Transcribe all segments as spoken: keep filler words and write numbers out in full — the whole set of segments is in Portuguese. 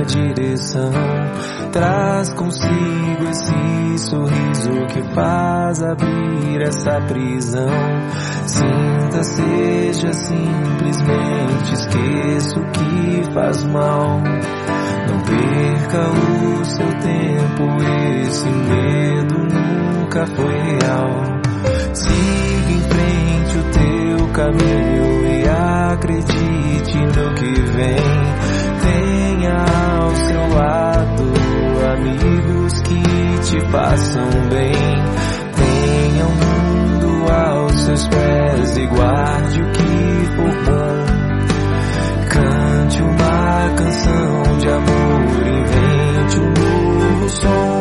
direção. Traz consigo esse sorriso que faz abrir essa prisão. Sinta, seja simplesmente, esqueça o que faz mal. Não perca o seu tempo, esse medo nunca foi real. Siga em frente o teu caminho e acredite no que vem. Tenha ao seu lado amigos que te façam bem. Tenha o mundo aos seus pés e guarde o que for bom. Cante uma canção de amor, invente um novo som.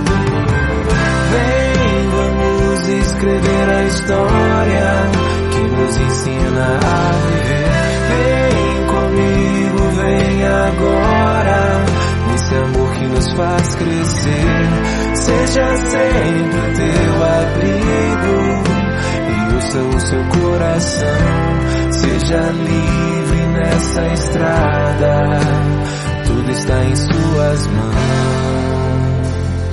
Vem, vamos escrever a história que nos ensina a viver. Vem comigo, vem agora, nesse amor que nos faz crescer. Seja sempre o teu abrigo e ouça o seu coração. Seja livre nessa estrada, tudo está em suas mãos.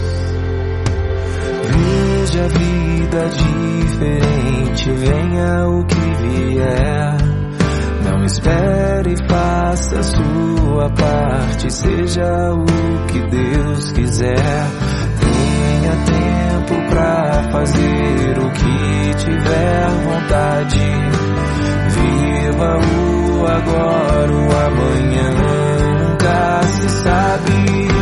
Veja a vida diferente, venha o que vier. Não espere, faça a sua parte, seja o que Deus quiser. Tenha tempo pra fazer o que tiver vontade. Viva o agora, o amanhã nunca se sabe.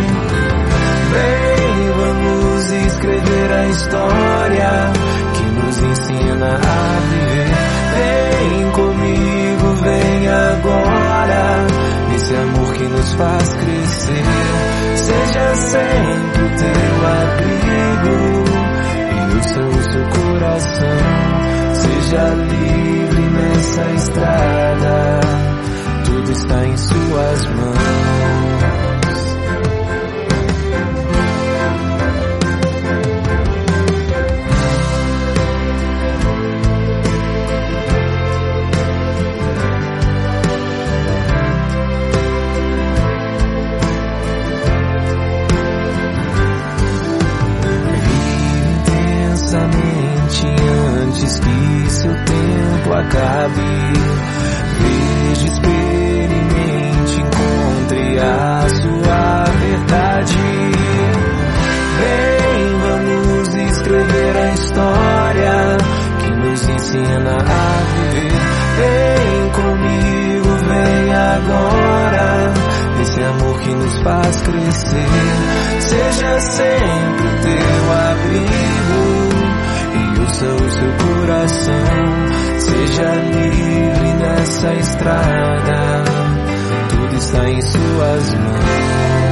Vem, vamos escrever a história que nos ensina a viver. Vem comigo, vem agora, nesse amor que nos faz crescer. Seja sempre o teu abrigo e ouça o seu coração. Seja livre nessa estrada, tudo está em suas mãos. Antes que seu tempo acabe, veja, experimente, encontre a sua verdade. Vem, vamos escrever a história que nos ensina a viver. Vem comigo, vem agora, esse amor que nos faz crescer. Seja sempre o teu abrigo e ouça o seu coração. Seja livre nessa estrada, tudo está em suas mãos.